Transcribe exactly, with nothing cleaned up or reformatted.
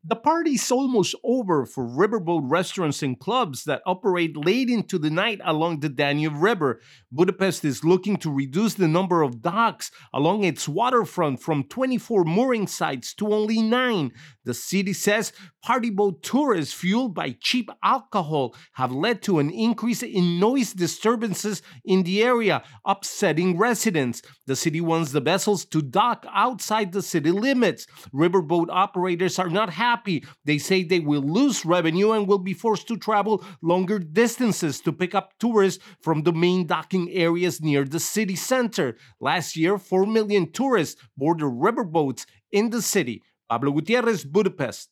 The party's almost over for riverboat restaurants and clubs that operate late into the night along the Danube River. Budapest is looking to reduce the number of docks along its waterfront from twenty-four mooring sites to only nine. The city says party boat tourists fueled by cheap alcohol have led to an increase in noise disturbances in the area, upsetting residents. The city wants the vessels to dock outside the city limits. Riverboat operators are not happy. They say they will lose revenue and will be forced to travel longer distances to pick up tourists from the main docking areas near the city center. Last year, four million tourists boarded riverboats in the city. Pablo Gutierrez, Budapest.